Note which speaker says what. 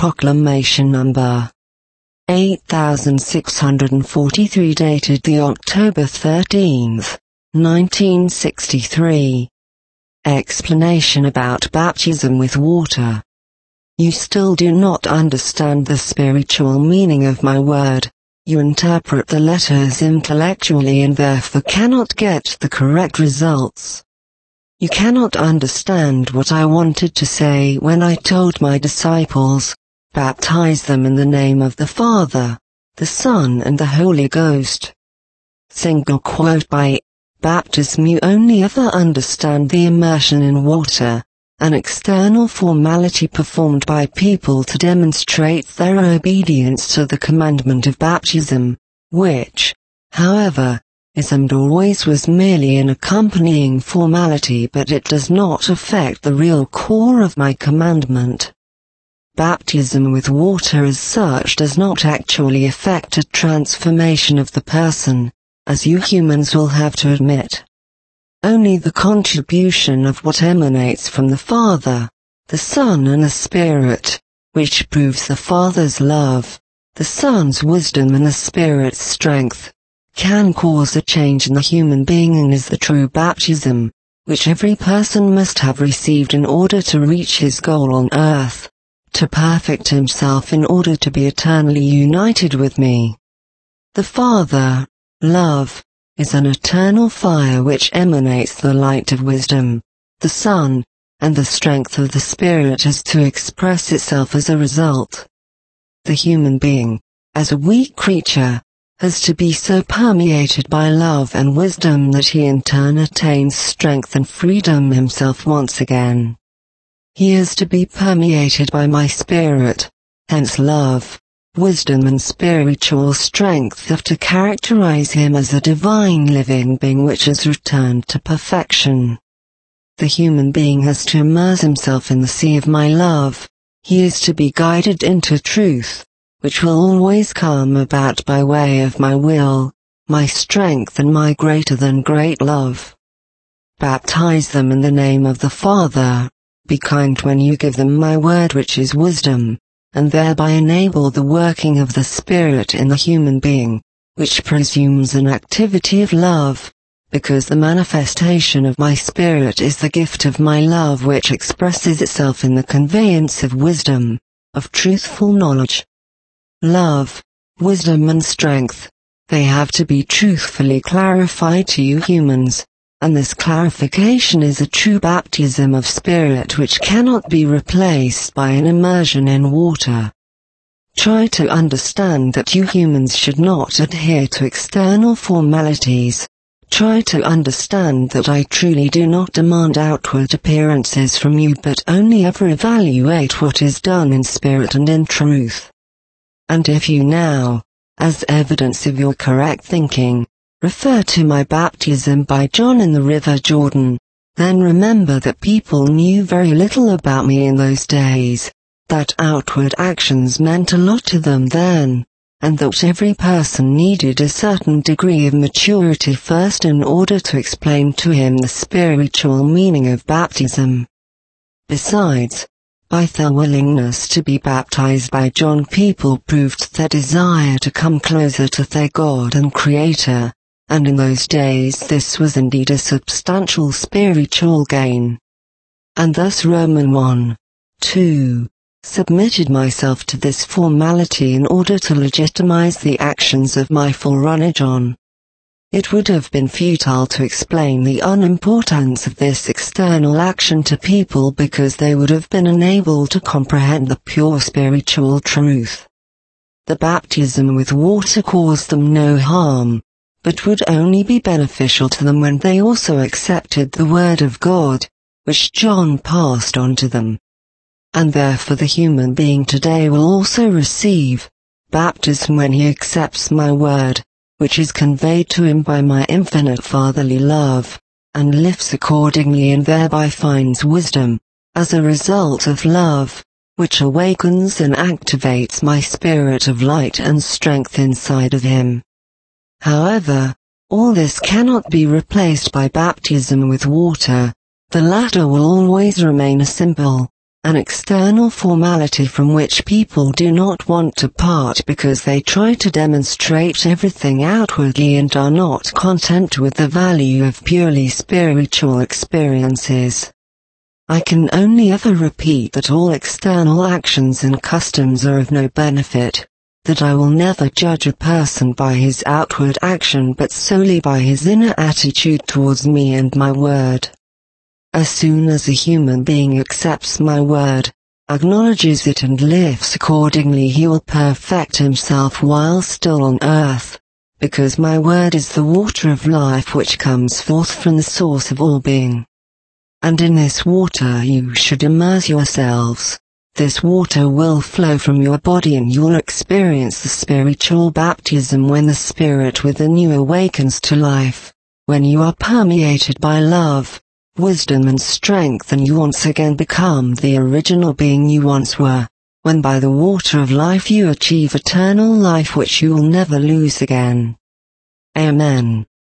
Speaker 1: Proclamation Number 8643 dated the October 13th, 1963. Explanation about baptism with water. You still do not understand the spiritual meaning of my word. You interpret the letters intellectually and therefore cannot get the correct results. You cannot understand what I wanted to say when I told my disciples, baptize them in the name of the Father, the Son and the Holy Ghost. Single quote by baptism. You only ever understand the immersion in water, an external formality performed by people to demonstrate their obedience to the commandment of baptism, which, however, is and always was merely an accompanying formality, but it does not affect the real core of my commandment. Baptism with water as such does not actually affect a transformation of the person, as you humans will have to admit. Only the contribution of what emanates from the Father, the Son and the Spirit, which proves the Father's love, the Son's wisdom and the Spirit's strength, can cause a change in the human being and is the true baptism, which every person must have received in order to reach his goal on earth, to perfect himself in order to be eternally united with me. The Father, love, is an eternal fire which emanates the light of wisdom, the Son, and the strength of the Spirit is to express itself as a result. The human being, as a weak creature, has to be so permeated by love and wisdom that he in turn attains strength and freedom himself once again. He is to be permeated by my Spirit, hence love, wisdom and spiritual strength have to characterize him as a divine living being which has returned to perfection. The human being has to immerse himself in the sea of my love. He is to be guided into truth, which will always come about by way of my will, my strength and my greater than great love. Baptize them in the name of the Father. Be kind when you give them my word which is wisdom, and thereby enable the working of the Spirit in the human being, which presumes an activity of love, because the manifestation of my Spirit is the gift of my love which expresses itself in the conveyance of wisdom, of truthful knowledge. Love, wisdom and strength, they have to be truthfully clarified to you humans, and this clarification is a true baptism of Spirit which cannot be replaced by an immersion in water. Try to understand that you humans should not adhere to external formalities. Try to understand that I truly do not demand outward appearances from you but only ever evaluate what is done in spirit and in truth. And if you now, as evidence of your correct thinking, refer to my baptism by John in the River Jordan, then remember that people knew very little about me in those days, that outward actions meant a lot to them then, and that every person needed a certain degree of maturity first in order to explain to him the spiritual meaning of baptism. Besides, by their willingness to be baptized by John, people proved their desire to come closer to their God and Creator, and in those days this was indeed a substantial spiritual gain. And thus Roman 1:2 submitted myself to this formality in order to legitimize the actions of my forerunner John. It would have been futile to explain the unimportance of this external action to people because they would have been unable to comprehend the pure spiritual truth. The baptism with water caused them no harm, but would only be beneficial to them when they also accepted the word of God, which John passed on to them. And therefore the human being today will also receive baptism when he accepts my word, which is conveyed to him by my infinite fatherly love, and lives accordingly and thereby finds wisdom, as a result of love, which awakens and activates my spirit of light and strength inside of him. However, all this cannot be replaced by baptism with water. The latter will always remain a symbol, an external formality from which people do not want to part because they try to demonstrate everything outwardly and are not content with the value of purely spiritual experiences. I can only ever repeat that all external actions and customs are of no benefit, that I will never judge a person by his outward action but solely by his inner attitude towards me and my word. As soon as a human being accepts my word, acknowledges it and lives accordingly, he will perfect himself while still on earth, because my word is the water of life which comes forth from the source of all being. And in this water you should immerse yourselves. This water will flow from your body and you'll experience the spiritual baptism when the spirit within you awakens to life, when you are permeated by love, wisdom and strength, and you once again become the original being you once were, when by the water of life you achieve eternal life which you will never lose again. Amen.